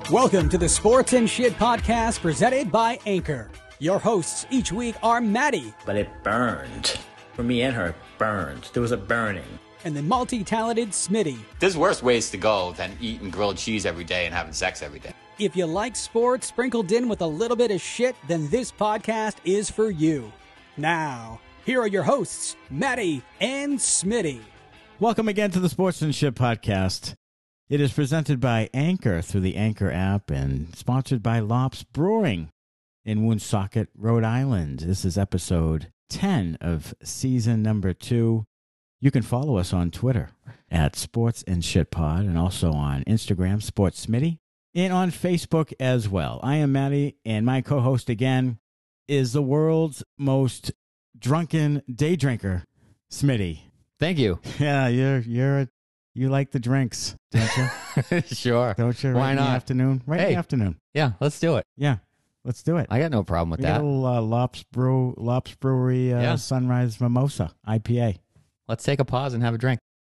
Welcome to the Sports and Shit podcast presented by Anchor. Your hosts each week are Maddie. But it burned. For me and her, it burned. There was a burning. And the multi-talented Smitty. There's worse ways to go than eating grilled cheese every day and having sex every day. If you like sports sprinkled in with a little bit of shit, then this podcast is for you. Now, here are your hosts, Maddie and Smitty. Welcome again to the Sports and Shit podcast. It is presented by Anchor through the Anchor app and sponsored by Lops Brewing in Woonsocket, Rhode Island. This is episode 10 of season number 2. You can follow us on Twitter at Sports and Shit Pod and also on Instagram, Sports Smitty, and on Facebook as well. I am Maddie, and my co-host again is the world's most drunken day drinker, Smitty. Thank you. Yeah, you like the drinks, don't you? Sure. Don't you? Why In not? the afternoon? In the afternoon. Yeah, let's do it. Yeah, let's do it. I got no problem with We that. got a little Lops Brewery Yeah. Sunrise Mimosa IPA. Let's take a pause and have a drink.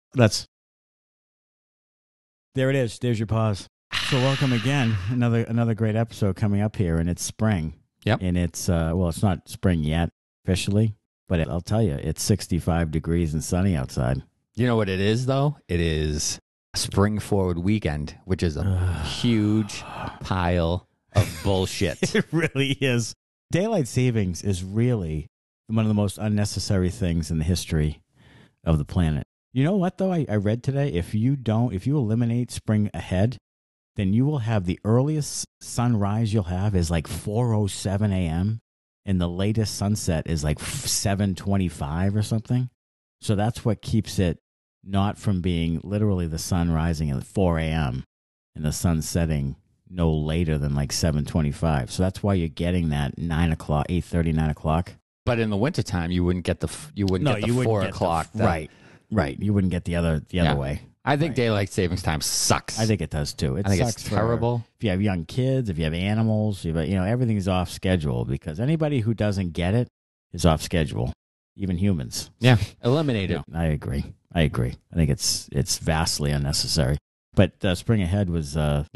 There it is. There's your pause. So welcome again. Another great episode coming up here, and it's spring. Yep. And it's it's not spring yet officially, but I'll tell you, it's 65 degrees and sunny outside. You know what it is, though? It is Spring Forward Weekend, which is a huge pile of bullshit. It really is. Daylight savings is really one of the most unnecessary things in the history of the planet. You know what, though? I read today, if you eliminate spring ahead, then you will have the earliest sunrise you'll have is like 4:07 a.m. and the latest sunset is like 7:25 or something. So that's what keeps it not from being literally the sun rising at 4 a.m. and the sun setting no later than like 7:25. So that's why you're getting that 9 o'clock, 8:30, 9 o'clock. But in the wintertime, you wouldn't get the 4 o'clock. Right. You wouldn't get the other way. I think daylight savings time sucks. I think it does too. I think it's terrible. If you have young kids, if you have animals, everything's off schedule because anybody who doesn't get it is off schedule, even humans. Yeah, eliminate it. I agree. I think it's vastly unnecessary. But spring ahead was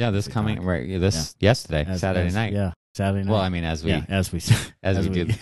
yesterday, Saturday night. Yeah, Saturday night. Well, I mean, as we do the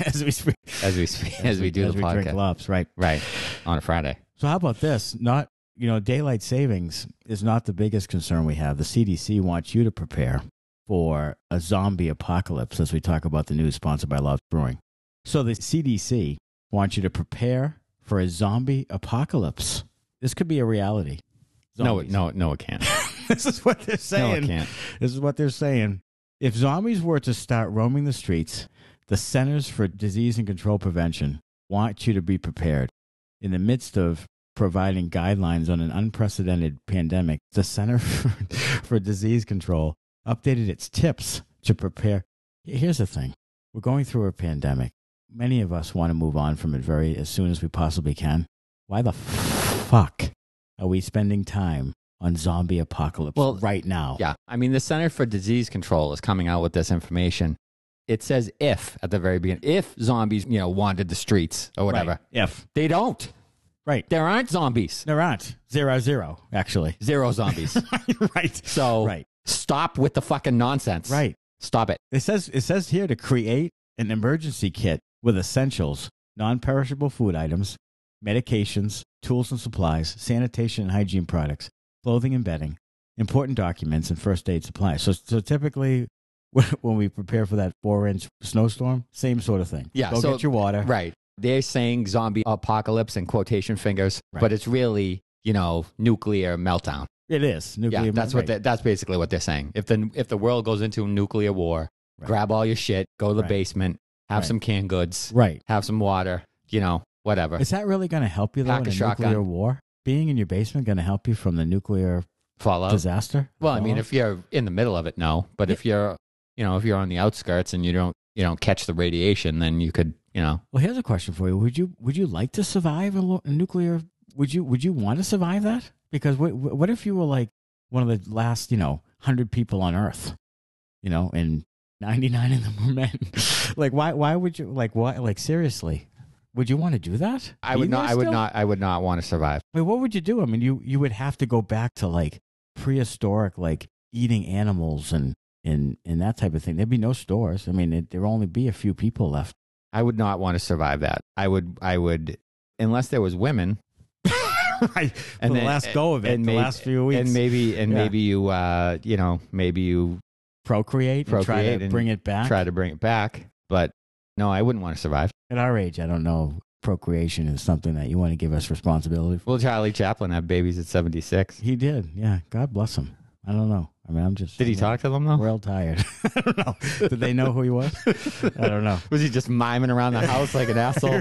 podcast, drink Lops, right on a Friday. So how about this? Daylight savings is not the biggest concern we have. The CDC wants you to prepare for a zombie apocalypse as we talk about the news sponsored by Lops Brewing. So the CDC wants you to prepare for a zombie apocalypse. This could be a reality. Zombies. No, it can't. This is what they're saying. No, it can't. This is what they're saying. If zombies were to start roaming the streets, the Centers for Disease and Control Prevention want you to be prepared. In the midst of providing guidelines on an unprecedented pandemic, the Center for Disease Control updated its tips to prepare. Here's the thing. We're going through a pandemic. Many of us want to move on from it as soon as we possibly can. Why the fuck are we spending time on zombie apocalypse right now? Yeah. I mean, the Center for Disease Control is coming out with this information. It says if at the very beginning, if zombies, wandered the streets or whatever. Right. If. They don't. Right. There aren't zombies. There aren't. 0, actually. 0 zombies. Right. So stop with the fucking nonsense. Right. Stop it. It says here to create an emergency kit with essentials, non-perishable food items, medications, tools and supplies, sanitation and hygiene products, clothing and bedding, important documents, and first aid supplies. So typically, when we prepare for that 4-inch snowstorm, same sort of thing. Yeah. Go get your water. Right. They're saying zombie apocalypse in quotation fingers, but it's really, nuclear meltdown. It is nuclear. Yeah, that's basically what they're saying. If the world goes into a nuclear war, grab all your shit, go to the basement, have some canned goods, have some water, whatever. Is that really going to help you though in a nuclear war? Being in your basement going to help you from the nuclear fallout disaster? Well, I mean, if you're in the middle of it, no. But if you're on the outskirts and you don't catch the radiation, then you could, Well, here's a question for you. Would you like to survive a nuclear? Would you want to survive that? Because what if you were like one of the last 100 people on Earth, and 99 of them were men? Like why would you seriously? Would you want to do that? I would not want to survive. Wait, what would you do? I mean, you would have to go back to like prehistoric, like eating animals and that type of thing. There'd be no stores. I mean, there'd only be a few people left. I would not want to survive that. I would, unless there was women. Right. And the last go of it, the last few weeks. Maybe you, maybe you procreate and try to bring it back. Try to bring it back. But no, I wouldn't want to survive. At our age, I don't know. Procreation is something that you want to give us responsibility for. Well, Charlie Chaplin had babies at 76. He did. Yeah. God bless him. I don't know. I mean, Did he talk to them though? We're all tired. I don't know. Did they know who he was? I don't know. Was he just miming around the house like an asshole?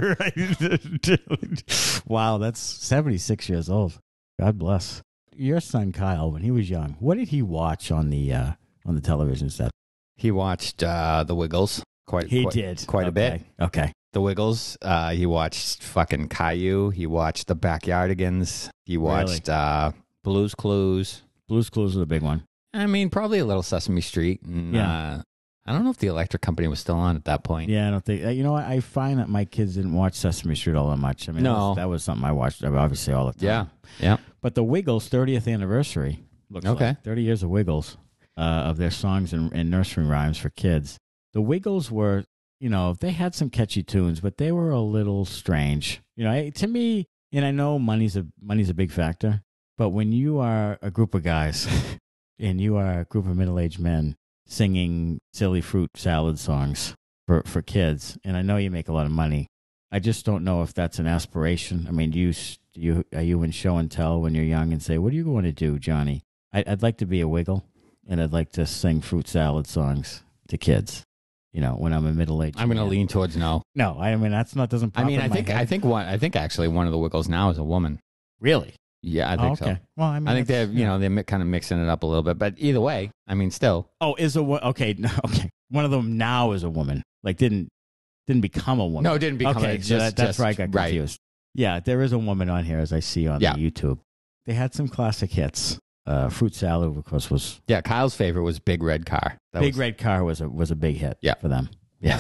Right. Wow, that's 76 years old. God bless. Your son Kyle, when he was young, what did he watch on the television set? He watched The Wiggles. Quite a bit. Okay. The Wiggles. He watched fucking Caillou. He watched The Backyardigans. He watched Blue's Clues. Blue's Clues was a big one. I mean, probably a little Sesame Street. And, I don't know if the Electric Company was still on at that point. Yeah, I don't think. You know what? I find that my kids didn't watch Sesame Street all that much. I mean, that was something I watched obviously all the time. Yeah. But the Wiggles 30th anniversary. Looks like 30 years of Wiggles, of their songs and nursery rhymes for kids. The Wiggles were, they had some catchy tunes, but they were a little strange. To me, and I know money's a big factor, but when you are a group of guys and you are a group of middle-aged men singing silly fruit salad songs for kids, and I know you make a lot of money, I just don't know if that's an aspiration. I mean, are you in show and tell when you're young and say, what are you going to do, Johnny? I'd like to be a Wiggle, and I'd like to sing fruit salad songs to kids. When I'm a middle-aged I'm going to lean towards no. No, I mean, doesn't pop in my head. I think actually one of the Wiggles now is a woman. Really? Yeah, I think so. Well, I mean, I think they're they're kind of mixing it up a little bit, but either way, I mean, still. Oh, okay. One of them now is a woman. Like didn't become a woman. No, didn't become. Okay, that's where I got confused. Right. Yeah, there is a woman on here as I see on the YouTube. They had some classic hits. Fruit salad, of course, was. Yeah, Kyle's favorite was Big Red Car. Red Car was a big hit. For them. Yeah,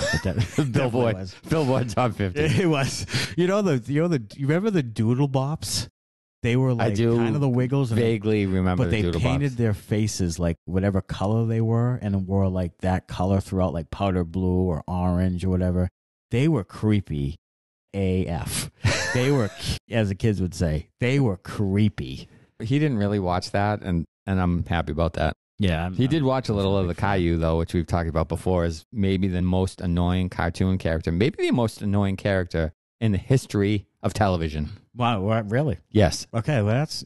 Billboard Top 50. It was. You remember the Doodle Bops? They were like kind of the Wiggles. Vaguely remember, but they painted their faces like whatever color they were, and wore like that color throughout, like powder blue or orange or whatever. They were creepy AF. They were, as the kids would say, they were creepy. He didn't really watch that, and I'm happy about that. Yeah, he did watch a little of the Caillou, though, which we've talked about before, as maybe the most annoying cartoon character, maybe the most annoying character in the history of television. Wow, really? Yes. Okay, well, that's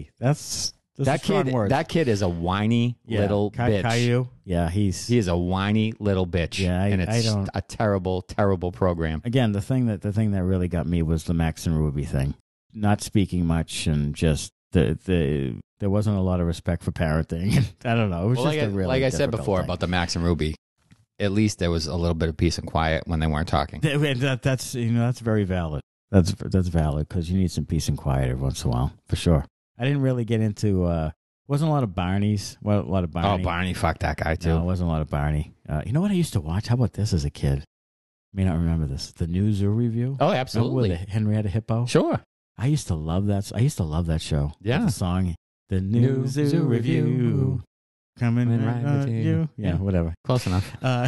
that kid. Words. That kid is a whiny little bitch. Caillou. Yeah, he is a whiny little bitch. Yeah, and it's a terrible, terrible program. Again, the thing that really got me was the Max and Ruby thing. Not speaking much and just there wasn't a lot of respect for parenting. I don't know. It was just a really like I said before thing. About the Max and Ruby. At least there was a little bit of peace and quiet when they weren't talking. That's very valid. That's valid because you need some peace and quiet every once in a while, for sure. I didn't really get into. Wasn't a lot of Barneys. Well, a lot of Barney. Oh, Barney, fuck that guy too. No, it wasn't a lot of Barney. You know what I used to watch? How about this as a kid? You may not remember this. The New Zoo Review. Oh, absolutely. With Henrietta Hippo. Sure. I used to love that. I used to love that show. Yeah. The song, The New Zoo Review. Coming right with you. Yeah, whatever. Close enough.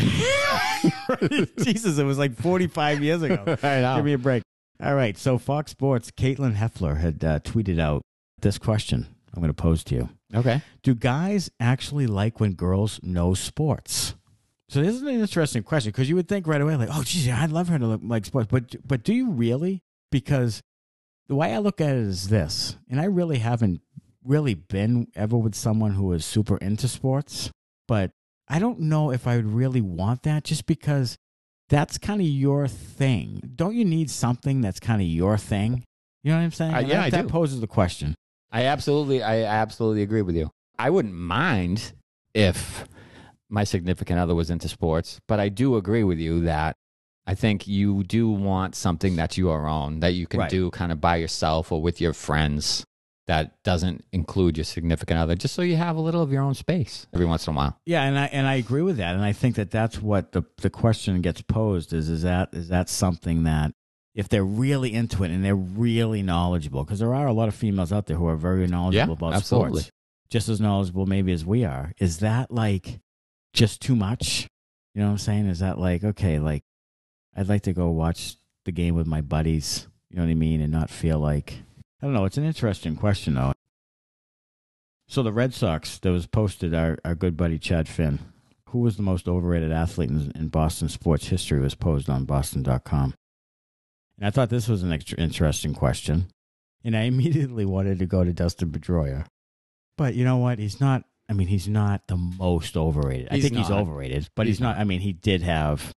Jesus, it was like 45 years ago. I know. Give me a break. All right. So Fox Sports, Caitlin Heffler had tweeted out this question I'm going to pose to you. Okay. Do guys actually like when girls know sports? So this is an interesting question because you would think right away, like, oh, geez, I'd love her to like sports. But do you really? Because the way I look at it is this, and I really haven't really been ever with someone who is super into sports, but I don't know if I would really want that just because that's kind of your thing. Don't you need something that's kind of your thing? You know what I'm saying? Yeah, I do. That poses the question. I absolutely agree with you. I wouldn't mind if my significant other was into sports, but I do agree with you that I think you do want something that's your own, that you can do kind of by yourself or with your friends that doesn't include your significant other, just so you have a little of your own space every once in a while. Yeah, and I agree with that. And I think that that's what the question gets posed is that something that if they're really into it and they're really knowledgeable, because there are a lot of females out there who are very knowledgeable about sports. just as knowledgeable maybe as we are. Is that like just too much? You know what I'm saying? Is that like, okay, like I'd like to go watch the game with my buddies, you know what I mean, and not feel like, I don't know. It's an interesting question, though. So the Red Sox, that was posted, our good buddy Chad Finn, who was the most overrated athlete in Boston sports history, was posed on Boston.com. And I thought this was an interesting question. And I immediately wanted to go to Dustin Pedroia. But you know what? He's not the most overrated. I think he's overrated, but he's not. I mean, he does have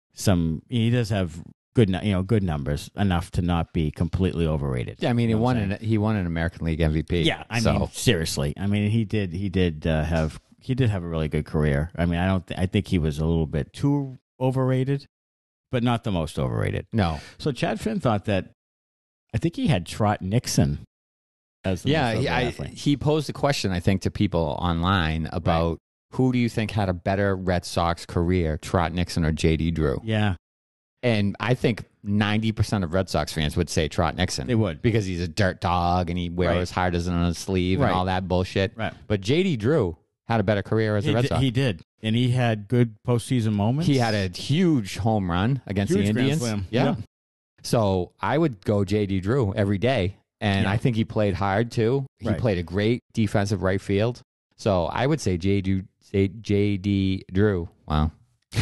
good numbers, enough to not be completely overrated. Yeah, I mean, he won an American League MVP. Yeah, I mean, seriously. I mean, he did have a really good career. I mean, I think he was a little bit too overrated, but not the most overrated. No. So Chad Finn thought that, I think he had Trot Nixon as the most overrated athlete. He posed a question, I think, to people online about who do you think had a better Red Sox career, Trot Nixon or J.D. Drew? Yeah. And I think 90% of Red Sox fans would say Trot Nixon. They would. Because he's a dirt dog and he wears hardest on his sleeve and all that bullshit. Right. But J.D. Drew had a better career as a Red Sox. He did. And he had good postseason moments. He had a huge home run against the Indians. Grand Slam. Yeah. So I would go J.D. Drew every day. And I think he played hard, too. He played a great defensive right field. So I would say J.D. Drew. Wow.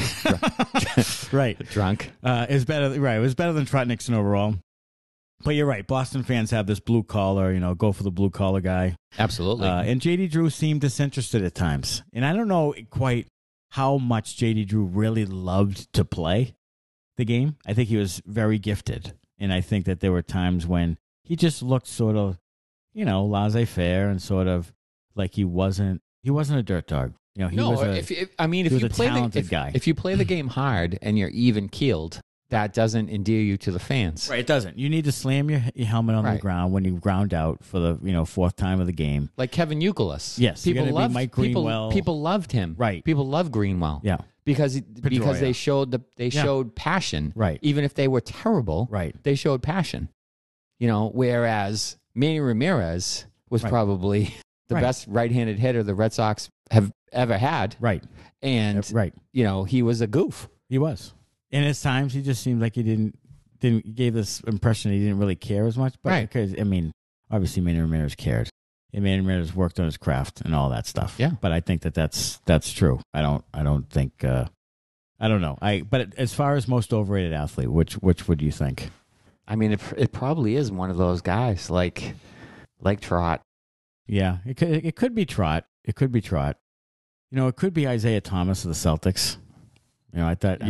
Right. Drunk. Is better. Right. It was better than Trot Nixon overall. But you're right. Boston fans have this blue collar, go for the blue collar guy. Absolutely. And J.D. Drew seemed disinterested at times. And I don't know quite how much J.D. Drew really loved to play the game. I think he was very gifted. And I think that there were times when he just looked sort of, laissez-faire and sort of like he wasn't a dirt dog. He was a talented guy. If you play the game hard and you're even keeled, that doesn't endear you to the fans. Right, it doesn't. You need to slam your helmet on the ground when you ground out for the fourth time of the game. Like Kevin Youkilis. Yes, people loved Mike Greenwell. People loved him. Right, people love Greenwell. Yeah, because they showed passion. Right, even if they were terrible. Right, they showed passion. Whereas Manny Ramirez was probably the best right-handed hitter the Red Sox have ever had. Right, and he was a goof. He was. And at times, he just seemed like he gave this impression he didn't really care as much. But because, obviously, Manny Ramirez cared. And Manny Ramirez worked on his craft and all that stuff. Yeah. But I think that's true. I don't think. I don't know. But as far as most overrated athlete, which would you think? I mean, it probably is one of those guys like Trot. Yeah, it could be Trot. It could be Trot. It could be Isaiah Thomas of the Celtics. I thought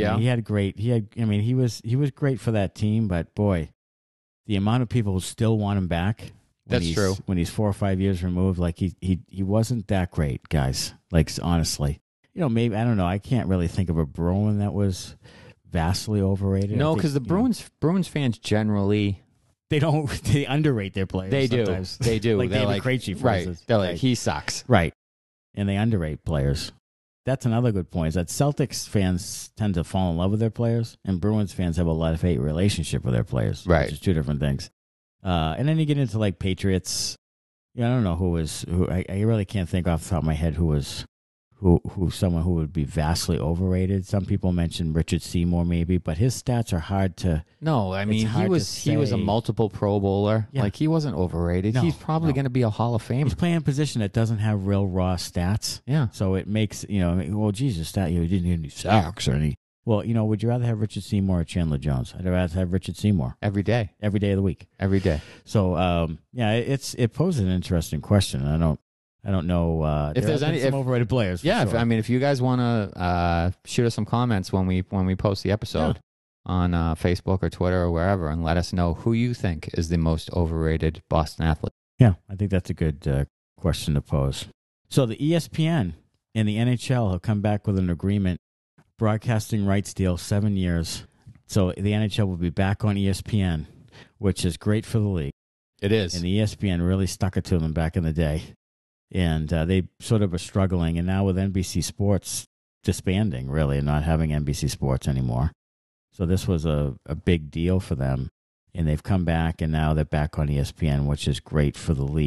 he was great for that team, but boy, the amount of people who still want him back. That's true. When he's 4 or 5 years removed, like he wasn't that great, guys. Like honestly, maybe I don't know. I can't really think of a Bruin that was vastly overrated. No, because the Bruins fans generally they underrate their players. They sometimes. do. They do. Like They're David Krejci, for instance. They're like he sucks. Right, and they underrate players. That's another good point, is that Celtics fans tend to fall in love with their players, and Bruins fans have a love-hate relationship with their players, which is two different things. And then you get into, like, Patriots. I don't know who. I really can't think off the top of my head who someone who would be vastly overrated. Some people mentioned Richard Seymour maybe, but his stats are hard to... No, I mean, he was a multiple Pro Bowler. Yeah. Like, he wasn't overrated. No, he's probably going to be a Hall of Famer. He's playing a position that doesn't have real raw stats. Yeah. So it makes, well, Jesus, he didn't get any sacks or any... Well, would you rather have Richard Seymour or Chandler Jones? I'd rather have Richard Seymour. Every day. Every day of the week. Every day. So, it poses an interesting question. I don't know if there's any overrated players. Yeah, sure. If you guys want to shoot us some comments when we post the episode on Facebook or Twitter or wherever, and let us know who you think is the most overrated Boston athlete. Yeah, I think that's a good question to pose. So the ESPN and the NHL have come back with an agreement, broadcasting rights deal, 7 years. So the NHL will be back on ESPN, which is great for the league. It is, and the ESPN really stuck it to them back in the day. And they sort of are struggling. And now with NBC Sports disbanding, really, and not having NBC Sports anymore. So this was a big deal for them. And they've come back, and now they're back on ESPN, which is great for the league.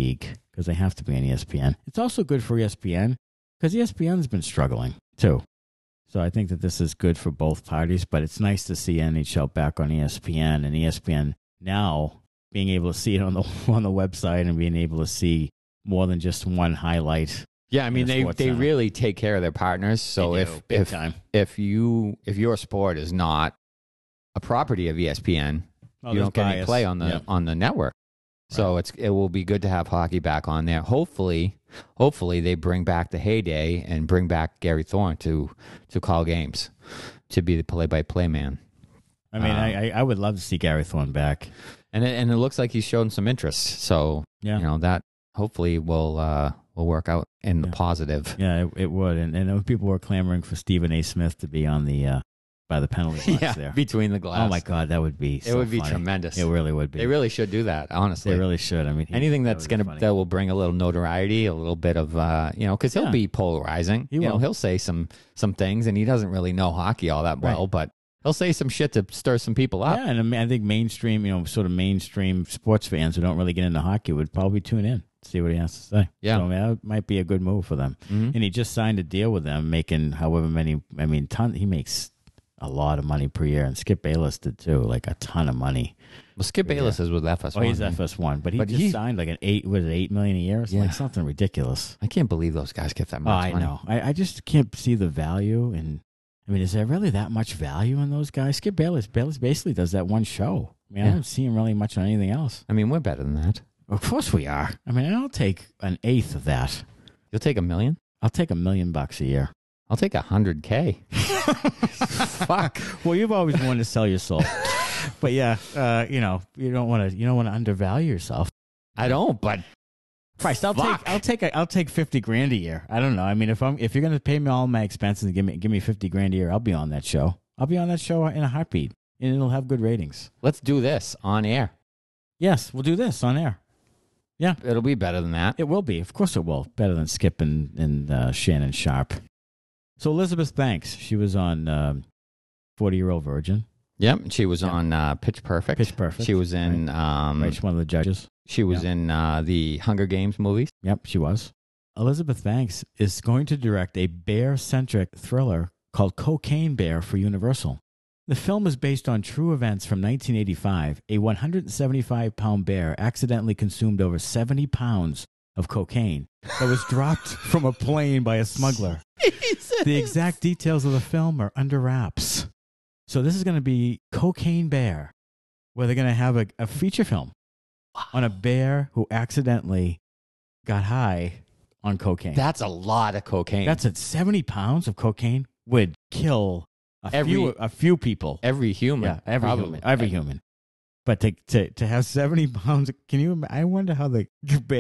because they have to be on ESPN. It's also good for ESPN because ESPN's been struggling too. So I think that this is good for both parties, but it's nice to see NHL back on ESPN and ESPN now being able to see it on the website and being able to see more than just one highlight. Yeah, I mean they really take care of their partners. So if your sport is not a property of ESPN, you don't get any play on the network. So it will be good to have hockey back on there. Hopefully they bring back the heyday and bring back Gary Thorne to call games, to be the play-by-play man. I mean, I would love to see Gary Thorne back, and it looks like he's shown some interest. So that hopefully will work out in the positive. Yeah, it would. And people were clamoring for Stephen A. Smith to be on the by the penalty box there. Between the glass. Oh my God, that would be so It would be funny. tremendous. It really would be. They really should do that, honestly. They really should. I mean, anything that will bring a little notoriety, a little bit of because he'll be polarizing. He'll say some things, and he doesn't really know hockey all that well, but he'll say some shit to stir some people up. Yeah, and I think mainstream, sort of mainstream sports fans who don't really get into hockey would probably tune in, see what he has to say. Yeah. So that might be a good move for them. Mm-hmm. And he just signed a deal with them, making however many, he makes a lot of money per year. And Skip Bayless did too, like a ton of money. Well, Skip Bayless is with FS1. Oh, he's FS1, but he signed like $8 million a year? It's like something ridiculous. I can't believe those guys get that much money. I know. I just can't see the value in. I mean, is there really that much value in those guys? Skip Bayless basically does that one show. I mean, I don't see him really much on anything else. I mean, we're better than that. Of course we are. I mean, I'll take an eighth of that. You'll take $1 million? I'll take $1 million a year. I'll take $100K. Fuck. Well, you've always wanted to sell your soul, but you don't want to undervalue yourself. I don't, but Christ, I'll take $50,000 a year. I don't know. I mean, if you're going to pay me all my expenses and give me $50,000 a year, I'll be on that show. I'll be on that show in a heartbeat, and it'll have good ratings. Let's do this on air. Yes, we'll do this on air. Yeah, it'll be better than that. It will be. Of course, it will. Better than Skip and Shannon Sharp. So Elizabeth Banks, she was on 40-Year-Old Virgin. Yep, she was on Pitch Perfect. Pitch Perfect. She was in... she's one of the judges. She was in the Hunger Games movies. Yep, she was. Elizabeth Banks is going to direct a bear-centric thriller called Cocaine Bear for Universal. The film is based on true events from 1985. A 175-pound bear accidentally consumed over 70 pounds of cocaine that was dropped from a plane by a smuggler. Jesus. The exact details of the film are under wraps. So this is going to be Cocaine Bear, where they're going to have a feature film on a bear who accidentally got high on cocaine. That's a lot of cocaine. That's 70 pounds of cocaine would kill a few people. Every human. Yeah, every human. But to have 70 pounds, I wonder how the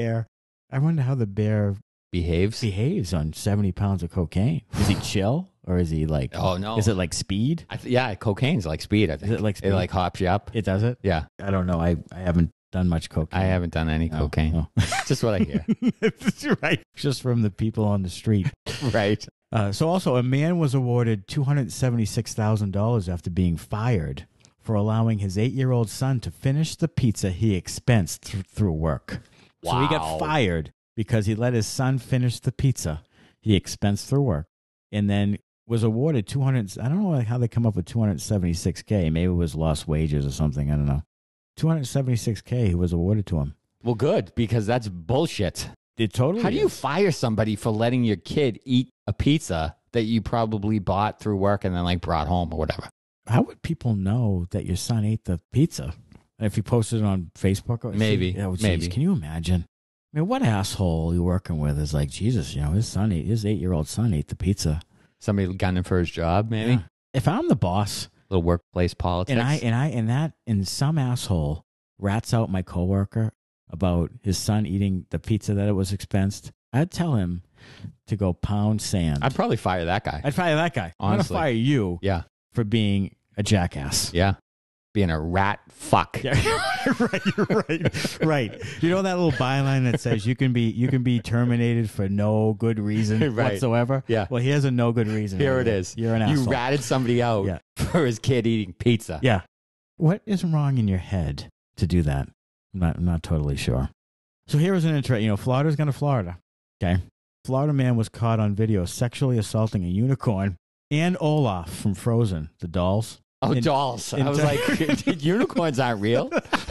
bear behaves on 70 pounds of cocaine. Is he chill? Or is he like, oh no, is it like speed? Cocaine's like speed, I think. Is it like speed? It like hops you up. It does it? Yeah. I don't know. I haven't done much cocaine. I haven't done any cocaine. No. Just what I hear. Right. Just from the people on the street. Right. So also, a man was awarded $276,000 after being fired for allowing his 8-year-old son to finish the pizza he expensed through work. Wow. So he got fired because he let his son finish the pizza he expensed through work, and then was awarded I don't know how they come up with $276K. Maybe it was lost wages or something. I don't know. $276K was awarded to him. Well, good, because that's bullshit. It totally How do you fire somebody for letting your kid eat a pizza that you probably bought through work and then like brought home or whatever? How would people know that your son ate the pizza? If you posted it on Facebook? Maybe. Maybe. Can you imagine? I mean, what asshole you're working with is like, Jesus, his 8-year-old son ate the pizza. Somebody gunning for his job, maybe? Yeah. If I'm the boss, little workplace politics. And some asshole rats out my coworker about his son eating the pizza that it was expensed, I'd tell him to go pound sand. I'd probably fire that guy. I'd fire that guy. Honestly. I'm going to fire you for being a jackass. Yeah. Being a rat fuck. Yeah. Right. You know that little byline that says you can be terminated for no good reason whatsoever? Yeah. Well, here's a no good reason. Here it is. You're an asshole. You ratted somebody out for his kid eating pizza. Yeah. What is wrong in your head to do that? I'm not totally sure. So here was an intro. Florida's going to Florida. Okay. Florida man was caught on video sexually assaulting a unicorn and Olaf from Frozen, the dolls. Oh, dolls. I was like, unicorns aren't real.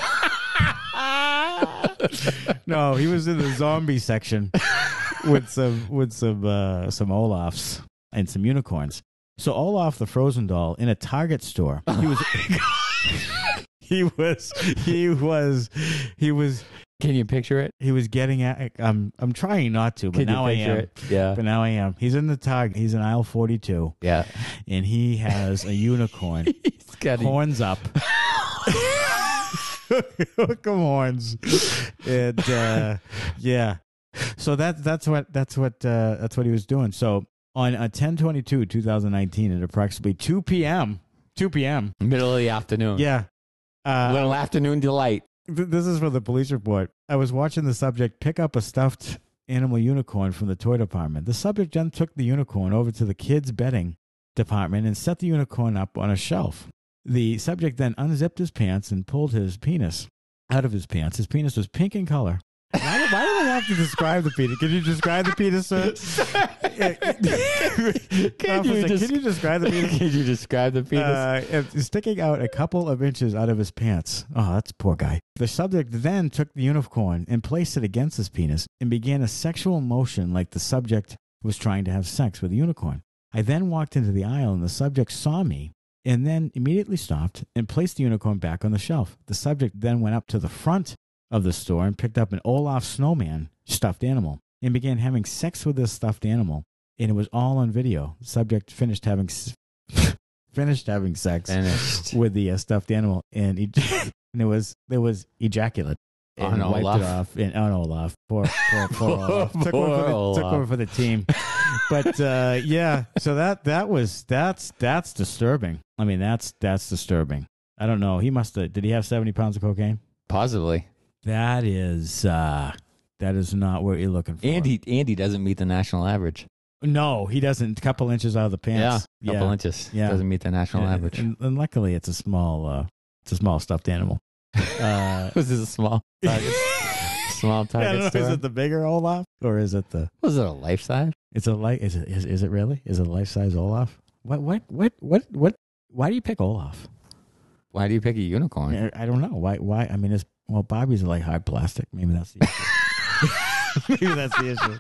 No, he was in the zombie section with some Olafs and some unicorns. So Olaf the Frozen doll in a Target store. He was Can you picture it? He was getting at. I'm trying not to, but Can you now I picture am. it? Yeah. But now I am. He's in the Target. He's in aisle 42. Yeah. And he has a unicorn. He's got horns up. Hook 'em horns. And yeah. So that's what he was doing. So on 10/22/2019 at approximately 2 p.m. Middle of the afternoon. Yeah. Little afternoon delight. This is from the police report. I was watching the subject pick up a stuffed animal unicorn from the toy department. The subject then took the unicorn over to the kids' bedding department and set the unicorn up on a shelf. The subject then unzipped his pants and pulled his penis out of his pants. His penis was pink in color. Why do I have to describe the penis? Can you describe the penis, sir? Can you describe the penis? Can you describe the penis? Sticking out a couple of inches out of his pants. Oh, that's a poor guy. The subject then took the unicorn and placed it against his penis and began a sexual motion like the subject was trying to have sex with the unicorn. I then walked into the aisle and the subject saw me and then immediately stopped and placed the unicorn back on the shelf. The subject then went up to the front of the store and picked up an Olaf snowman stuffed animal and began having sex with this stuffed animal. And it was all on video. The subject finished having sex with the stuffed animal, and there was ejaculate. And on wiped Olaf. it off. And on Olaf. Poor Olaf. Took one for the team. But yeah, so that's disturbing. I mean, that's disturbing. I don't know. He must have. Did he have 70 pounds of cocaine? Possibly. That is not what you're looking for. Andy doesn't meet the national average. No, he doesn't. A couple inches out of the pants. Yeah, couple inches. Yeah, doesn't meet the national average. And luckily, it's a small stuffed animal. Was this a small Target? Small Target store? Is it the bigger Olaf or is it the? Was it a life size? It's a life. Is it really? Is it a life size Olaf? What? Why do you pick Olaf? Why do you pick a unicorn? I don't know. Why? I mean, Bobby's like hard plastic. Maybe that's the issue.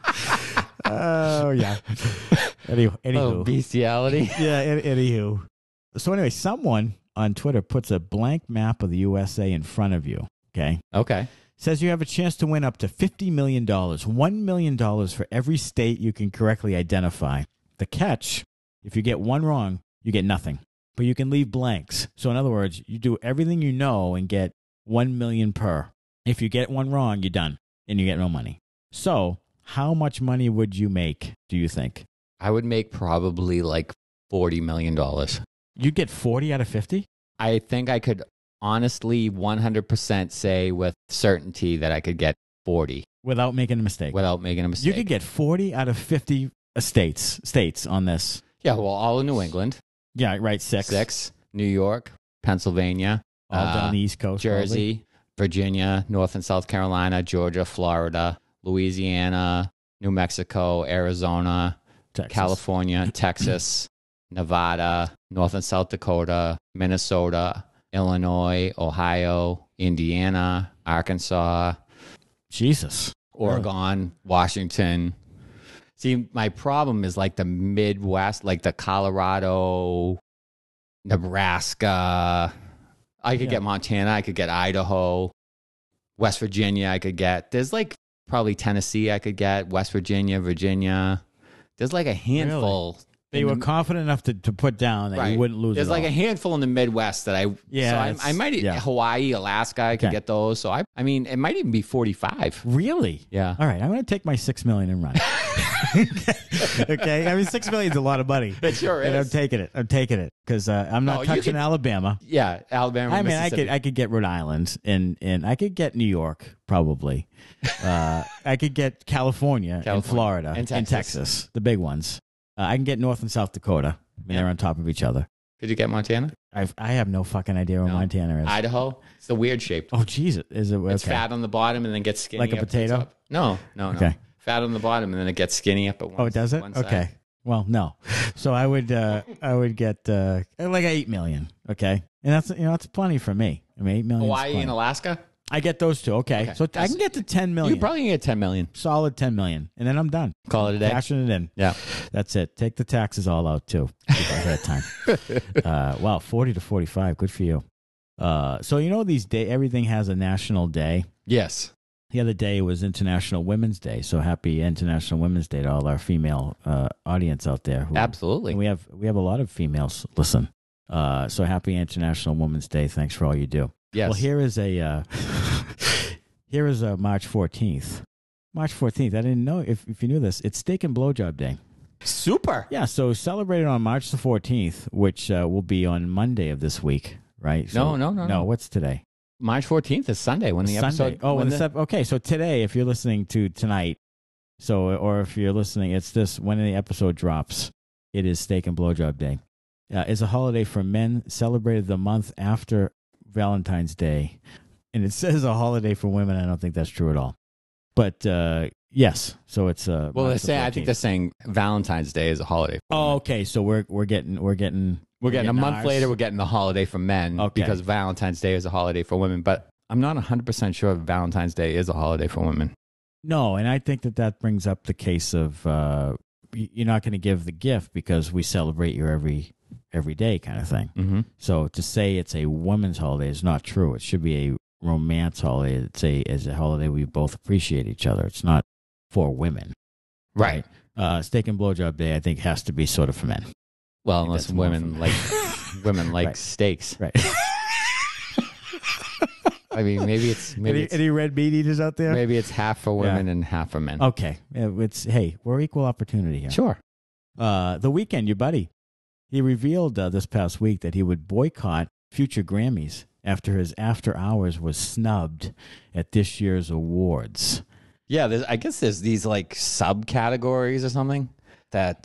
Oh, yeah. Anywho. Oh, bestiality. Yeah, anywho. So anyway, someone on Twitter puts a blank map of the USA in front of you, okay? Okay. Says you have a chance to win up to $50 million, $1 million for every state you can correctly identify. The catch, if you get one wrong, you get nothing. But you can leave blanks. So in other words, you do everything you know and get 1 million per. If you get one wrong, you're done and you get no money. So how much money would you make, do you think? I would make probably like $40 million. You'd get 40 out of 50? I think I could honestly 100% say with certainty that I could get 40. Without making a mistake? Without making a mistake. You could get 40 out of 50 states on this. Yeah, well, all in New England. Yeah, right, six. 6. New York, Pennsylvania. All down the East Coast. Jersey, probably. Virginia, North and South Carolina, Georgia, Florida, Louisiana, New Mexico, Arizona, Texas. California, Texas, Nevada, North and South Dakota, Minnesota, Illinois, Ohio, Indiana, Arkansas, Jesus, Oregon, Washington. See, my problem is like the Midwest, like the Colorado, Nebraska. I could get Montana. I could get Idaho, West Virginia. I could get. There's like probably Tennessee. I could get West Virginia, Virginia. There's like a handful. Really? They were confident enough to put down that you wouldn't lose. There's like a handful in the Midwest that I. Yeah. So I might Hawaii, Alaska. I could get those. So I mean, it might even be 45. Really? Yeah. All right. I'm going to take my $6 million and run. Okay. I mean, $6 million is a lot of money. It sure is. And I'm taking it because I'm not touching Alabama. Yeah, Alabama. I mean, I could get Rhode Island and I could get New York probably. I could get California and Florida and Texas, the big ones. I can get North and South Dakota. I mean, they're on top of each other. Did you get Montana? I have no fucking idea where No. Montana is. Idaho. It's the weird shape. Oh, Jesus. Is it? Okay. It's fat on the bottom and then gets skinny. Like a up at the potato? top. No. Okay. Fat on the bottom and then it gets skinny up at one. Oh, does it? one side. Okay. Well, no. So I would get like 8 million. Okay, and that's plenty for me. I mean, 8 million. Hawaii and Alaska. I get those two. Okay, so I can get to 10 million. You probably can get 10 million. Solid 10 million, and then I'm done. Call it a day. Cashing it in. Yeah. That's it. Take the taxes all out too. If I had time. Wow, 40 to 45. Good for you. So these everything has a national day. Yes. The other day was International Women's Day, so happy International Women's Day to all our female audience out there. Absolutely. And we have a lot of females listen. So happy International Women's Day. Thanks for all you do. Yes. Well, here is a March 14th. March 14th. I didn't know if you knew this. It's Steak and Blowjob Day. Super. Yeah. So celebrated on March the 14th, which will be on Monday of this week, right? So, No. What's today? March 14th is Sunday when the Sunday. episode. Okay. So today, if you're listening to tonight, or if you're listening, it's this when the episode drops. It is Steak and Blowjob Day. It's a holiday for men, celebrated the month after Valentine's Day, and it says a holiday for women. I don't think that's true at all. But yes, so it's Well, March the I think they're saying Valentine's Day is a holiday. Oh, okay. So we're getting a month ours. later. We're getting the holiday for men Okay. because Valentine's Day is a holiday for women. But I'm not 100% sure Valentine's Day is a holiday for women. No, and I think that brings up the case of you're not going to give the gift because we celebrate your every day kind of thing. Mm-hmm. So to say it's a women's holiday is not true. It should be a romance holiday. It's a holiday we both appreciate each other. It's not for women. Right. Steak and Blowjob Day, I think, has to be sort of for men. Well, think unless that's more women for- like Right. steaks. Right. I mean, maybe it's any red meat eaters out there? maybe it's half for women and half for men. Okay. We're equal opportunity here. Sure. The Weeknd, your buddy, he revealed this past week that he would boycott future Grammys after his After Hours was snubbed at this year's awards. Yeah, I guess there's these like subcategories or something that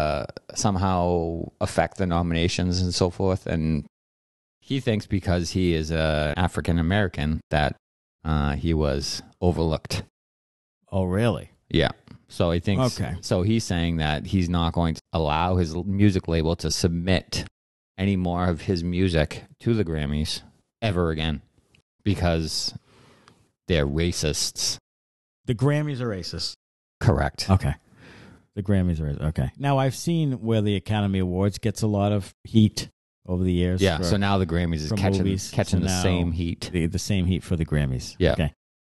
somehow affect the nominations and so forth. And he thinks because he is African American that he was overlooked. Oh, really? Yeah. So he thinks. Okay. So he's saying that he's not going to allow his music label to submit any more of his music to the Grammys ever again because they're racists. The Grammys are racist. Correct. Okay. The Grammys are okay. Now, I've seen where the Academy Awards gets a lot of heat over the years. Yeah. So now the Grammys is for catching movies. the So now same heat. The same heat for the Grammys. Yeah. Okay.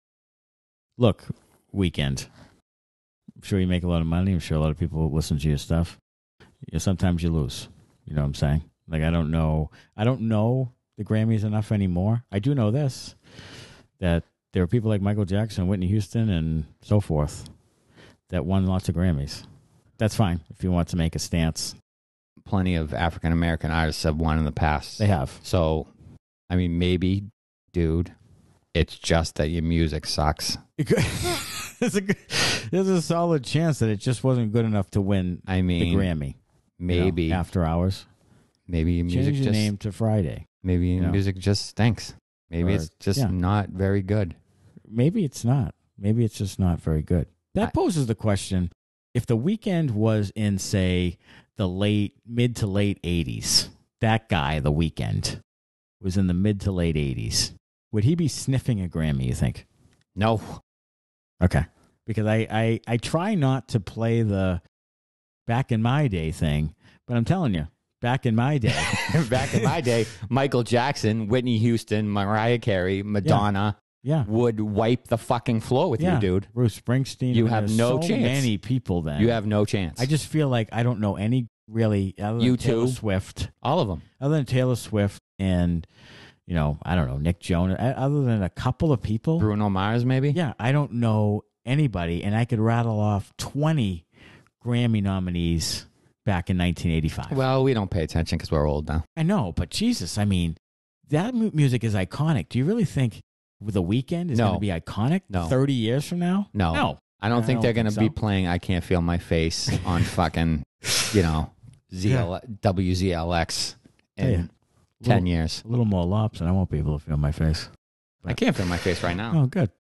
Look, Weeknd. I'm sure you make a lot of money. I'm sure a lot of people listen to your stuff. Sometimes you lose. You know what I'm saying? Like, I don't know the Grammys enough anymore. I do know this, that there are people like Michael Jackson, Whitney Houston, and so forth that won lots of Grammys. That's fine if you want to make a stance. Plenty of African American artists have won in the past. They have. So, I mean, maybe, dude, it's just that your music sucks. There's a solid chance that it just wasn't good enough to win I mean, the Grammy. Maybe. You know, After Hours. Maybe your music Change the just name to Friday. maybe your you know. music just stinks. Maybe Or- it's just yeah. not very good. Maybe it's not. Maybe it's just not very good. That poses the question, if The Weeknd was in, say, the mid to late 80s, that guy, The Weeknd, was in the mid to late 80s, would he be sniffing a Grammy, you think? No. Okay. Because I try not to play the back in my day thing, but I'm telling you, back in my day. Back in my day, Michael Jackson, Whitney Houston, Mariah Carey, Madonna Yeah. would wipe the fucking floor with Yeah. you, dude. Bruce Springsteen. You I mean, have there's no so chance. many people then. You have no chance. I just feel like I don't know any really other than You Taylor too? Swift. all of them. Other than Taylor Swift and, I don't know, Nick Jonas. Other than a couple of people. Bruno Mars, maybe? Yeah, I don't know anybody. And I could rattle off 20 Grammy nominees back in 1985. Well, we don't pay attention because we're old now. I know, but Jesus, I mean, that music is iconic. Do you really think The Weeknd is No. going to be iconic No. 30 years from now? No. No. I don't think they're going to be so. playing I Can't Feel My Face on fucking, WZLX Yeah. in 10 years. A little more lops, and I won't be able to feel my face. I can't feel my face right now. Oh, good.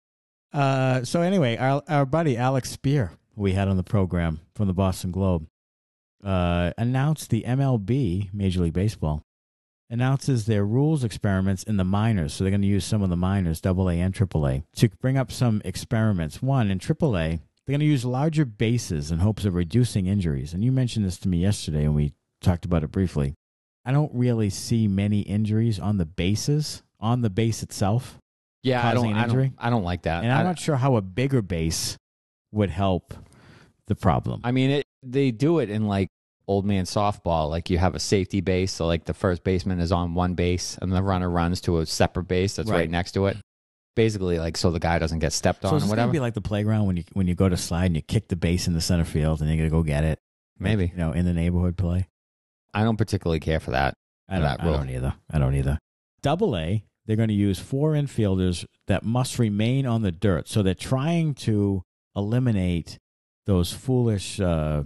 So anyway, our buddy Alex Spear, who we had on the program from the Boston Globe, announced the MLB, Major League Baseball, announces their rules experiments in the minors. So they're going to use some of the minors, AA and AAA, to bring up some experiments. One, in AAA, they're going to use larger bases in hopes of reducing injuries. And you mentioned this to me yesterday, and we talked about it briefly. I don't really see many injuries on the bases, on the base itself. Yeah, I don't like that. And I'm not sure how a bigger base would help the problem. I mean, they do it in like old man softball. Like you have a safety base, so like the first baseman is on one base, and the runner runs to a separate base that's right next to it. Basically, like so the guy doesn't get stepped on or whatever. So it's gonna be like the playground when you go to slide and you kick the base in the center field, and you're gonna go get it. Maybe like, in the neighborhood play. I don't particularly care for that. I don't either. AA. They're going to use 4 infielders that must remain on the dirt. So they're trying to eliminate those foolish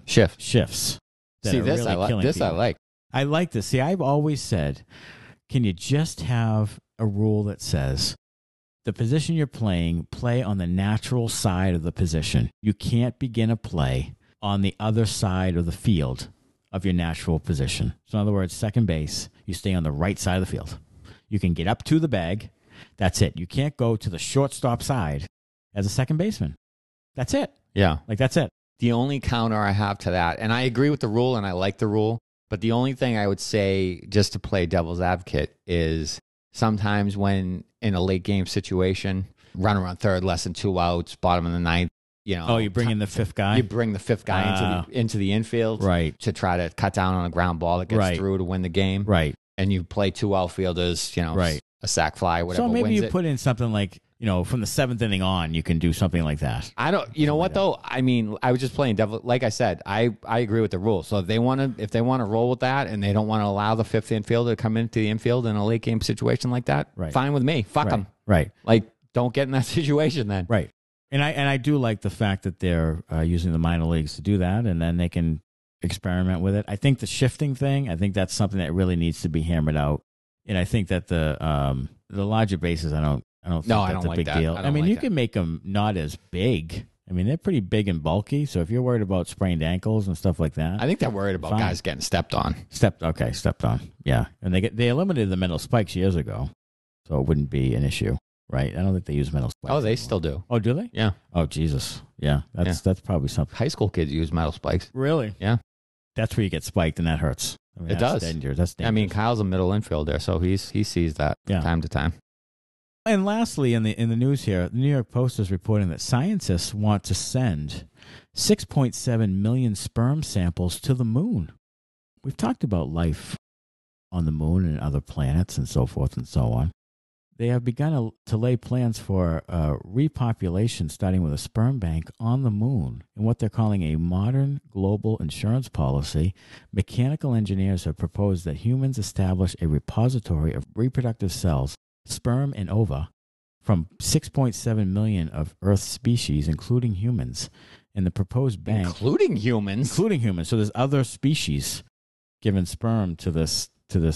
shifts. See, this really I like. I like this. See, I've always said, can you just have a rule that says the position you're playing, play on the natural side of the position. You can't begin a play on the other side of the field of your natural position. So in other words, second base, you stay on the right side of the field. You can get up to the bag. That's it. You can't go to the shortstop side as a second baseman. That's it. Yeah. Like, that's it. The only counter I have to that, and I agree with the rule and I like the rule, but the only thing I would say just to play devil's advocate is sometimes when in a late game situation, runner on third, less than 2 outs, bottom of the ninth, you bring in the fifth guy? You bring the fifth guy into the infield to try to cut down on a ground ball that gets through to win the game. Right. And you play 2 outfielders, a sack fly, whatever. So maybe wins you put in something like, from the 7th inning on, you can do something like that. I don't, what though? I mean, I was just playing devil. Like I said, I agree with the rule. So if they want to roll with that and they don't want to allow the 5th infielder to come into the infield in a late game situation like that, fine with me. Fuck them. Right. Like, don't get in that situation then. Right. And I do like the fact that they're using the minor leagues to do that, and then they can experiment with it. I think the shifting thing, I think that's something that really needs to be hammered out. And I think that the larger bases, I don't think that's a big deal. I mean, you can make them not as big. I mean, they're pretty big and bulky. So if you're worried about sprained ankles and stuff like that, I think they're worried about guys getting stepped on. Stepped on. Yeah, and they eliminated the metal spikes years ago, so it wouldn't be an issue, right? I don't think they use metal spikes. Oh, they still do. Oh, do they? Yeah. Oh, Jesus. Yeah, that's probably something. High school kids use metal spikes. Really? Yeah. That's where you get spiked, and that hurts. I mean, it does. Dangerous. That's dangerous. I mean, Kyle's a middle infielder, so he sees that time to time. And lastly, in the news here, the New York Post is reporting that scientists want to send 6.7 million sperm samples to the moon. We've talked about life on the moon and other planets and so forth and so on. They have begun to lay plans for repopulation, starting with a sperm bank on the moon. In what they're calling a modern global insurance policy, mechanical engineers have proposed that humans establish a repository of reproductive cells, sperm and ova, from 6.7 million of Earth's species, including humans. And the proposed bank... Including humans? Including humans. So there's other species giving sperm to this...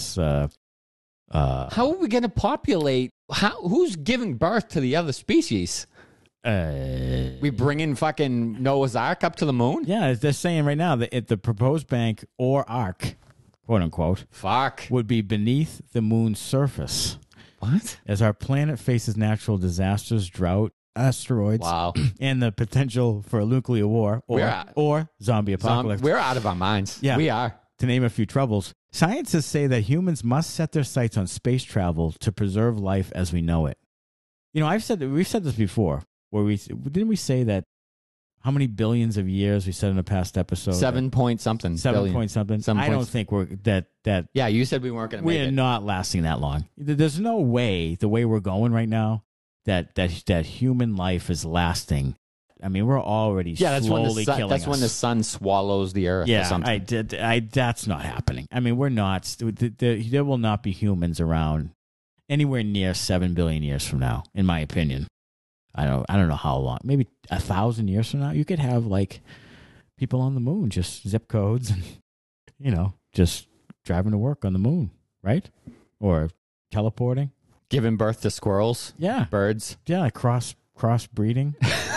how are we going to populate? Who's giving birth to the other species? We bring in fucking Noah's Ark up to the moon? Yeah, they're saying right now that the proposed bank or ark, quote unquote, would be beneath the moon's surface. What? As our planet faces natural disasters, drought, asteroids, and the potential for a nuclear war or zombie apocalypse. We're out of our minds. Yeah, we are. To name a few troubles. Scientists say that humans must set their sights on space travel to preserve life as we know it. We've said this before, where didn't we say that how many billions of years we said in a past episode? 7 point something. 7 point something. I don't think we're that. Yeah, you said we weren't going to make it. We're not lasting that long. There's no way, the way we're going right now, that human life is lasting. I mean, we're already slowly killing us. That's when the sun swallows the earth or something. That's not happening. I mean, we're not. There will not be humans around anywhere near 7 billion years from now, in my opinion. I don't know how long. Maybe 1,000 years from now, you could have like people on the moon, just zip codes and just driving to work on the moon, right? or teleporting. Giving birth to squirrels, Yeah. birds. Yeah, like cross breeding.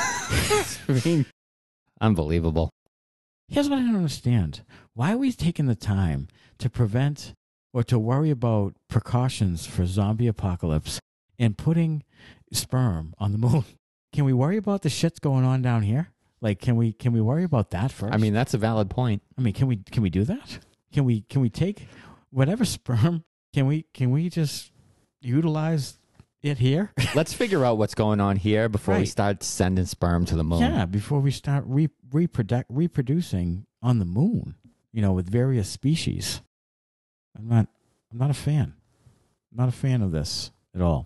I mean, unbelievable. Here's what I don't understand. Why are we taking the time to prevent or to worry about precautions for zombie apocalypse and putting sperm on the moon? Can we worry about the shit's going on down here? Like, can we worry about that first? I mean, that's a valid point. I mean, can we do that? Can we take whatever sperm? Can we just utilize it here? Let's figure out what's going on here before we Right. start sending sperm to the moon. Yeah, before we start reproducing on the moon, with various species. I'm not a fan. I'm not a fan of this at all.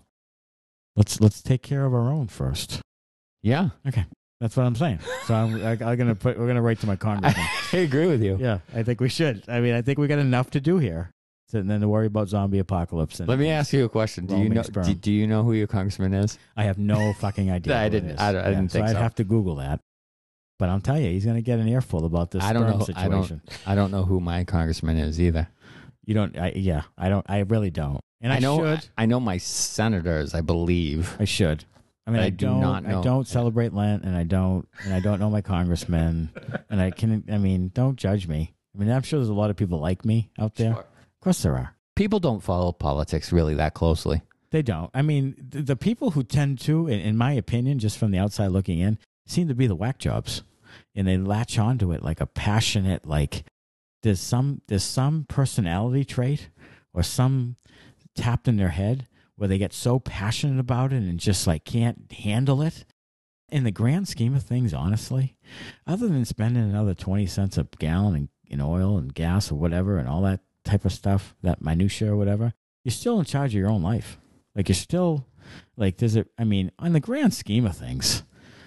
Let's take care of our own first. Yeah. Okay, that's what I'm saying. So we're gonna write to my congressman. I agree with you. Yeah, I think we should. I mean, I think we got enough to do here, and then to worry about zombie apocalypse. And Let me ask you a question. Do you roaming know? sperm. Do you know who your congressman is? I have no fucking idea. I who it didn't- is. I didn't think I'd so. have to Google that. But I'll tell you, he's going to get an earful about this I don't sperm know. situation. I don't know who my congressman is either. You don't? I don't. I really don't. And I know. should. I know my senators. I believe. I should. I mean, But I I do don't. not know. I don't celebrate Lent, and I don't know my congressman. And I can. I mean, don't judge me. I mean, I'm sure there's a lot of people like me out there. Sure. Of course, there are. People don't follow politics really that closely. They don't. I mean, the people who tend to, in my opinion, just from the outside looking in, seem to be the whack jobs, and they latch onto it like a passionate, like there's some personality trait or some tapped in their head where they get so passionate about it and just like can't handle it. In the grand scheme of things, honestly, other than spending another 20 cents a gallon in oil and gas or whatever and all that type of stuff, that minutia or whatever, you're still in charge of your own life. Like you're still like on the grand scheme of things,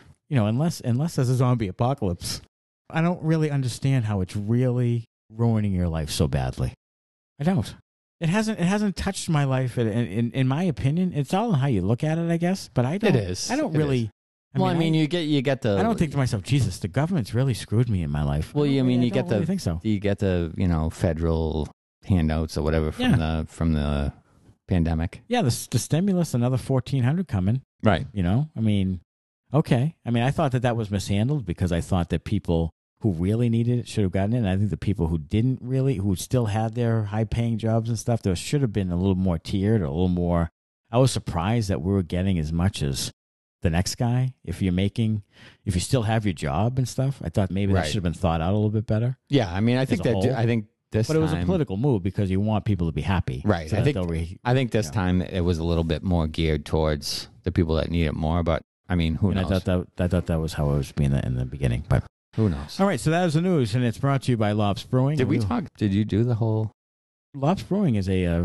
unless there's a zombie apocalypse, I don't really understand how it's really ruining your life so badly. I don't. It hasn't touched my life. In my opinion, it's all in how you look at it, I guess. But I don't. It is. I don't It really. is. You get the. I don't think to myself, Jesus, the government's really screwed me in my life. Well, you I get don't really the. think so. You get the federal handouts or whatever from the pandemic. Yeah, the stimulus, another $1,400 coming. Right. I mean, okay. I mean, I thought that was mishandled because I thought that people who really needed it should have gotten it. And I think the people who didn't really, who still had their high-paying jobs and stuff, there should have been a little more tiered, or a little more. I was surprised that we were getting as much as the next guy. If you still have your job and stuff, I thought maybe that should have been thought out a little bit better. Yeah, I mean, I think a whole. this. But it was a political move because you want people to be happy, Right. so I that think. I think this time it was a little bit more geared towards the people that need it more. But I mean, who knows? I thought that was how it was being in the beginning, but. Who knows? All right, so that was the news, and it's brought to you by Lops Brewing. Did we talk? Did you do the whole? Lops Brewing is a.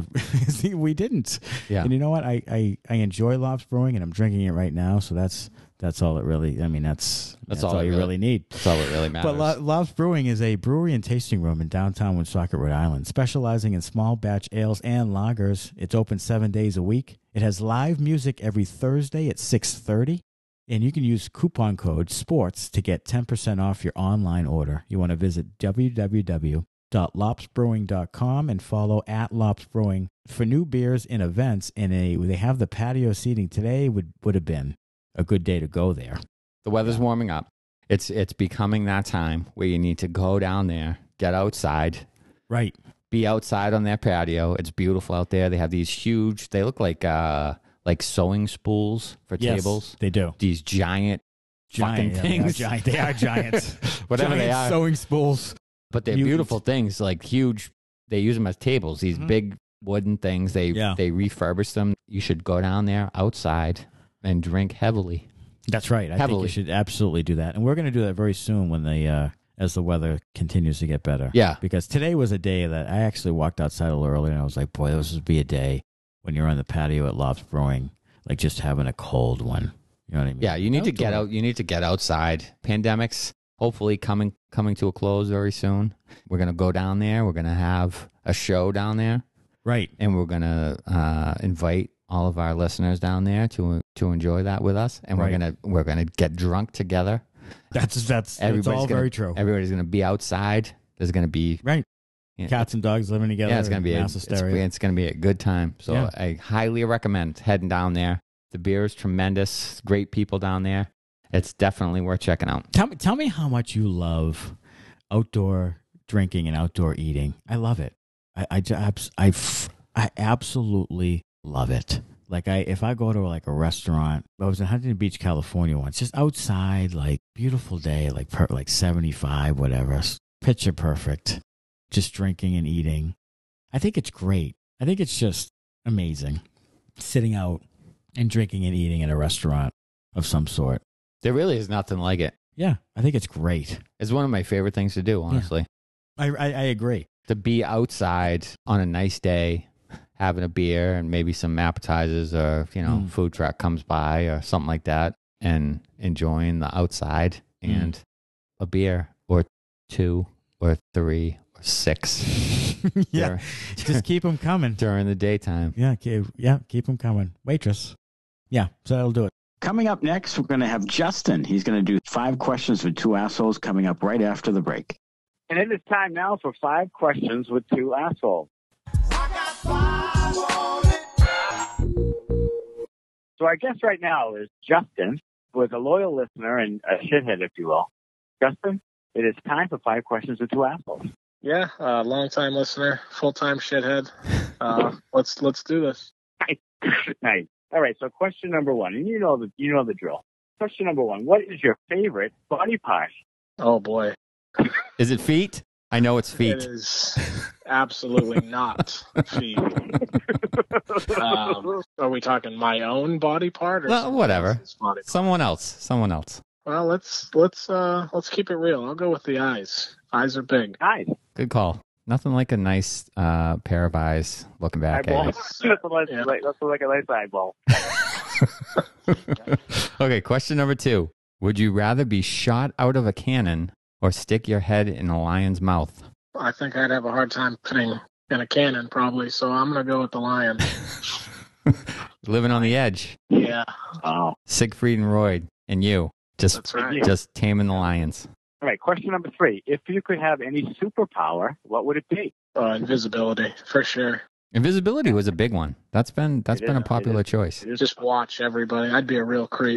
We didn't. Yeah. And you know what? I enjoy Lops Brewing, and I'm drinking it right now. So that's all it really. I mean, that's all you really need. That's all that really matters. But Lops Brewing is a brewery and tasting room in downtown Woonsocket, Rhode Island, specializing in small batch ales and lagers. It's open 7 days a week. It has live music every Thursday at 6:30. And you can use coupon code SPORTS to get 10% off your online order. You want to visit www.lopsbrewing.com and follow @lopsbrewing for new beers and events. And they have the patio seating today. Would have been a good day to go there. The weather's warming up. It's becoming that time where you need to go down there, get outside, Right. be outside on their patio. It's beautiful out there. They have these huge. They look like sewing spools for tables. They do. These giant fucking things. They are giants. Whatever they Giant are. sewing spools. But they're Mutant. beautiful things, like huge. They use them as tables. These big wooden things. They refurbish them. You should go down there outside and drink heavily. That's right. I think Heavily. you should absolutely do that. And we're going to do that very soon when as the weather continues to get better. Yeah. Because today was a day that I actually walked outside a little early and I was like, boy, this would be a day when you're on the patio at Lops Brewing, like just having a cold one. You know what I mean? Yeah, you need to get out. You need to get outside. Pandemic's hopefully coming to a close very soon. We're gonna go down there. We're gonna have a show down there, Right. and we're gonna invite all of our listeners down there to enjoy that with us. And Right. we're gonna get drunk together. That's all Everybody's gonna, very true. Everybody's gonna be outside. There's gonna be Right. Cats and dogs living together. Yeah, it's gonna be mass hysteria. it's gonna be a good time. So Yeah. I highly recommend heading down there. The beer is tremendous. Great people down there. It's definitely worth checking out. Tell me how much you love outdoor drinking and outdoor eating. I love it. I absolutely love it. Like if I go to like a restaurant, I was in Huntington Beach, California once, just outside, like beautiful day, like 75, whatever, picture perfect, just drinking and eating. I think it's great. I think it's just amazing, sitting out and drinking and eating in a restaurant of some sort. There really is nothing like it. Yeah, I think it's great. It's one of my favorite things to do, honestly. I agree. To be outside on a nice day, having a beer and maybe some appetizers or, food truck comes by or something like that, and enjoying the outside and a beer or 2 or 3 or 6. Yeah, just keep them coming. During the daytime. Yeah, keep them coming. Waitress. Yeah, so that'll do it. Coming up next, we're going to have Justin. He's going to do 5 questions with 2 assholes coming up right after the break. And it is time now for 5 questions with 2 assholes. So our guest right now is Justin, who is a loyal listener and a shithead, if you will. Justin, it is time for 5 questions with 2 assholes. Yeah, long-time listener, full-time shithead. Let's do this. Nice. All right, so question number 1, and you know the drill. Question number 1, what is your favorite body part? Oh, boy. Is it feet? I know it's feet. It is absolutely not feet. Are we talking my own body part or whatever? Body part? Someone else. Well, let's keep it real. I'll go with the eyes. Eyes are big. Eyes. Good call. Nothing like a nice pair of eyes looking back eyeball. at you. That's like a nice eyeball. Okay, question number 2. Would you rather be shot out of a cannon or stick your head in a lion's mouth? I think I'd have a hard time putting in a cannon probably, so I'm going to go with the lion. Living on the edge. Yeah. Oh. Siegfried and Roy and you. That's right. Just taming the lions. All right, question number 3. If you could have any superpower, what would it be? Invisibility, for sure. Invisibility was a big one. That's been a popular choice. Just watch everybody. I'd be a real creep.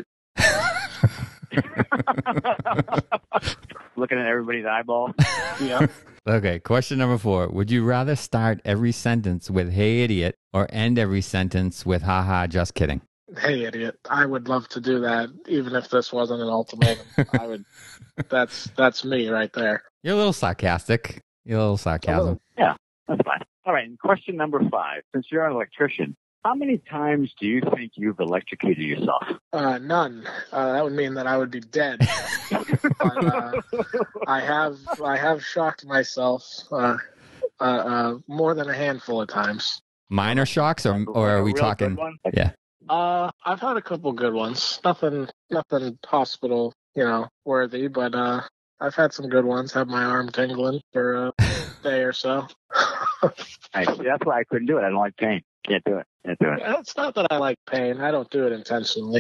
Looking at everybody's eyeballs. Yeah. Okay, question number 4. Would you rather start every sentence with "Hey, idiot," or end every sentence with "Haha, just kidding"? Hey, idiot. I would love to do that, even if this wasn't an ultimatum. I would. That's me right there. You're a little sarcastic. You're a little sarcasm. Yeah, that's fine. All right, and question number 5. Since you're an electrician, how many times do you think you've electrocuted yourself? None. That would mean that I would be dead. But, I have shocked myself more than a handful of times. Minor shocks, or are we talking? Yeah. I've had a couple good ones. Nothing hospital, worthy, but I've had some good ones. Had my arm tingling for a day or so. That's why I couldn't do it. I don't like pain. Can't do it. It's not that I like pain. I don't do it intentionally.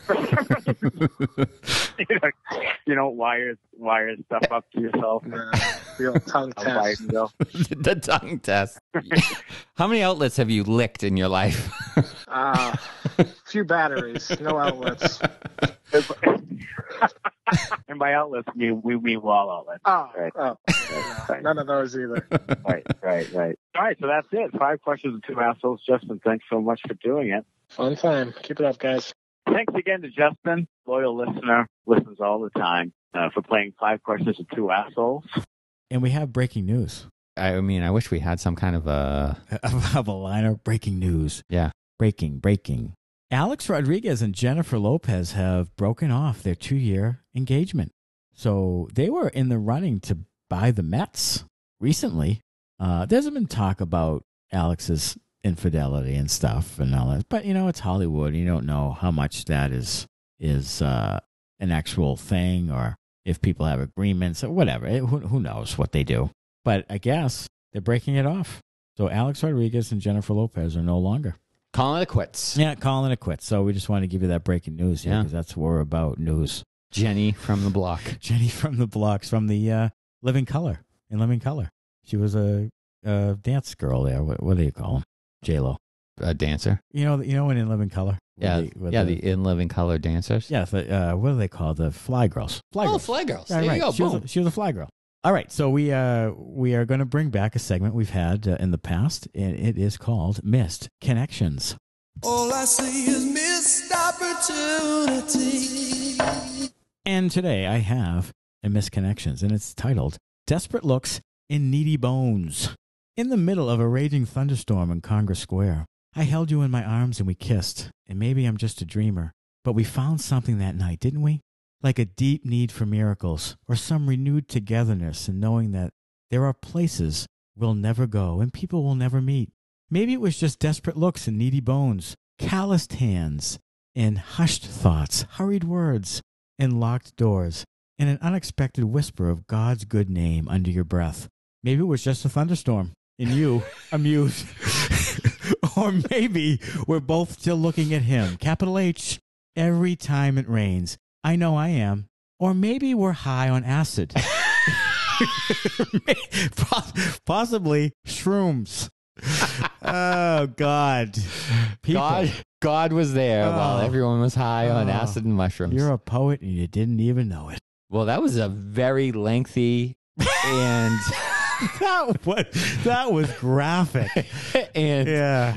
You don't wire stuff up to yourself. Real tongue test. The tongue test. How many outlets have you licked in your life? Few batteries, no outlets. And by outlets, we mean wall outlets. Right. None of those either. Right. All right, so that's it. 5 questions with 2 assholes. Justin, thanks so much for doing it. Fun time. Keep it up, guys. Thanks again to Justin, loyal listener, listens all the time, for playing 5 questions with 2 assholes. And we have breaking news. I mean, I wish we had some kind of a liner. Breaking news. Yeah. Breaking. Alex Rodriguez and Jennifer Lopez have broken off their 2-year engagement. So they were in the running to buy the Mets recently. There's been talk about Alex's infidelity and stuff and all that. But, it's Hollywood. You don't know how much that is an actual thing, or if people have agreements or whatever. Who knows what they do. But I guess they're breaking it off. So Alex Rodriguez and Jennifer Lopez are no longer. Calling it quits. Yeah, calling it quits. So we just wanted to give you that breaking news here, because that's what we're about, news. Jenny from the block. Jenny from the blocks, from the Living Color. She was a dance girl there. What do you call him? J-Lo. A dancer. You know in In Living Color? Yeah, the In Living Color dancers. Yeah, what are they called? The Fly Girls. Fly Girls. Fly Girls. Yeah, There right. you go. She was a Fly Girl. All right, so we are going to bring back a segment we've had in the past, and it is called Missed Connections. All I see is missed opportunity. And today I have a Missed Connections, and it's titled Desperate Looks in Needy Bones. In the middle of a raging thunderstorm in Congress Square, I held you in my arms and we kissed, and maybe I'm just a dreamer, but we found something that night, didn't we? Like a deep need for miracles, or some renewed togetherness in knowing that there are places we'll never go and people we'll never meet. Maybe it was just desperate looks and needy bones, calloused hands, and hushed thoughts, hurried words, and locked doors, and an unexpected whisper of God's good name under your breath. Maybe it was just a thunderstorm, and you, amused. Or maybe we're both still looking at him, capital H, every time it rains. I know I am. Or maybe we're high on acid. Possibly shrooms. Oh, God. People. God was there while everyone was high on acid and mushrooms. You're a poet and you didn't even know it. Well, that was a very lengthy and... that was graphic. And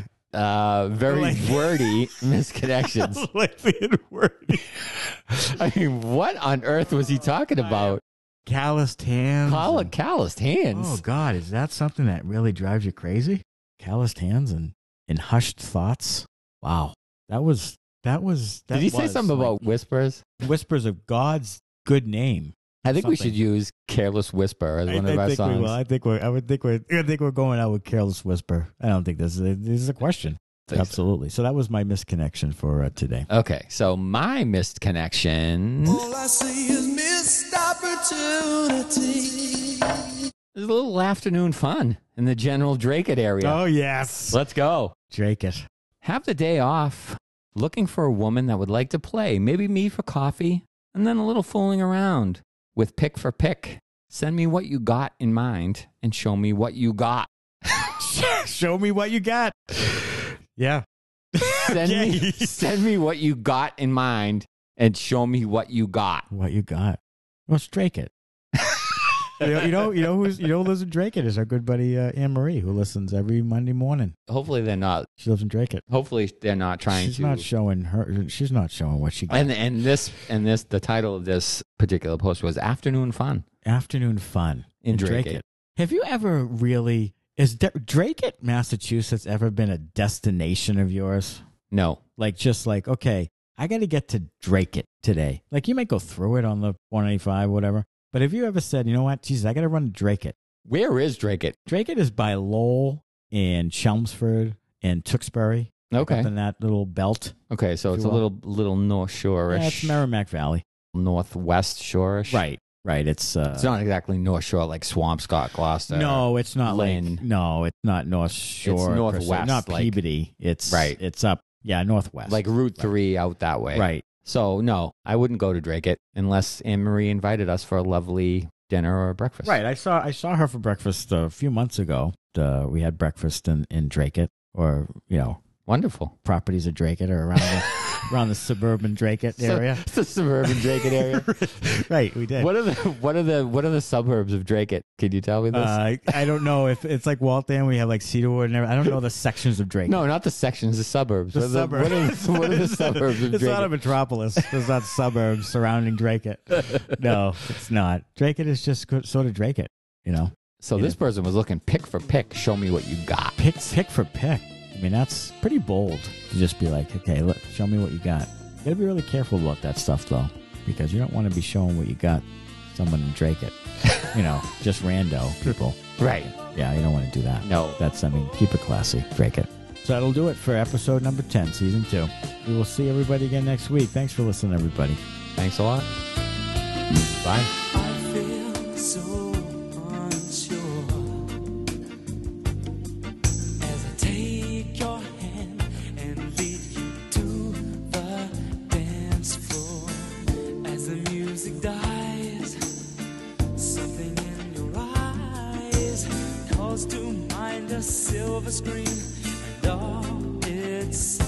very wordy misconnections. Lengthy and wordy. I mean, what on earth was he talking about? Calloused hands. Calloused hands. Oh, God. Is that something that really drives you crazy? Calloused hands and hushed thoughts? Wow. Did he say something about whispers? Whispers of God's good name. I think we should use "Careless Whisper" as one of our songs. We will. I think we're going out with "Careless Whisper." I don't think this is a question. Absolutely. So that was my missed connection for today. Okay, so my missed connection. All I see is missed opportunity. There's a little afternoon fun in the General Drake-it area. Oh yes, let's go, Drake it. Have the day off, looking for a woman that would like to play. Maybe meet for coffee, and then a little fooling around. With pick for pick, send me what you got in mind and show me what you got. Show me what you got. Yeah. Send me what you got in mind and show me what you got. What you got? Well, Drake it. You know who lives in Drake it is our good buddy Anne Marie, who listens every Monday morning. Hopefully they're not. She lives in Drake it. Hopefully they're not trying to. She's not showing what she got. And the title of this particular post was Afternoon Fun. Afternoon Fun in Drake it. Have you ever really? Is Drake it, Massachusetts, ever been a destination of yours? No. Okay, I got to get to Drake it today. Like, you might go through it on the 195, whatever. But have you ever said, you know what? Jesus, I got to run to Drake it. Where is Drake it? Drake it is by Lowell and Chelmsford and Tewksbury. Okay. Up in that little belt. Okay, so it's a little North Shore-ish. Yeah, it's Merrimack Valley. Northwest Shore-ish. Right. It's not exactly North Shore like Swampscott, Gloucester. No, it's not Lynn. It's not North Shore. It's Northwest. Not Peabody. It's right. It's up. Yeah, Northwest. Like Route 3 out that way. Right. So, no, I wouldn't go to Drake it unless Anne Marie invited us for a lovely dinner or breakfast. Right. I saw her for breakfast a few months ago. We had breakfast in Drake it, or, wonderful properties of Drake it, or around the suburban Drake it area. The suburban Drake it area. Right, we did. What are the suburbs of Drake it? Can you tell me this? I don't know if it's like Waltham. We have like Cedarwood and everything. I don't know the sections of Drake. No, not the sections. The suburbs. The suburbs. What are the suburbs of Drake? It's not a metropolis. There's not suburbs surrounding Drake it. No, it's not. Drake it is just sort of Drake it. So this person was looking pick for pick. Show me what you got. Pick for pick. I mean, that's pretty bold to just be like, okay, look, show me what you got. You got to be really careful about that stuff, though, because you don't want to be showing what you got someone in Drake it. Just rando people. Right. Yeah, you don't want to do that. No. Keep it classy. Drake it. So that'll do it for episode number 10, season 2. We will see everybody again next week. Thanks for listening, everybody. Thanks a lot. Bye. I feel so to my spring and all its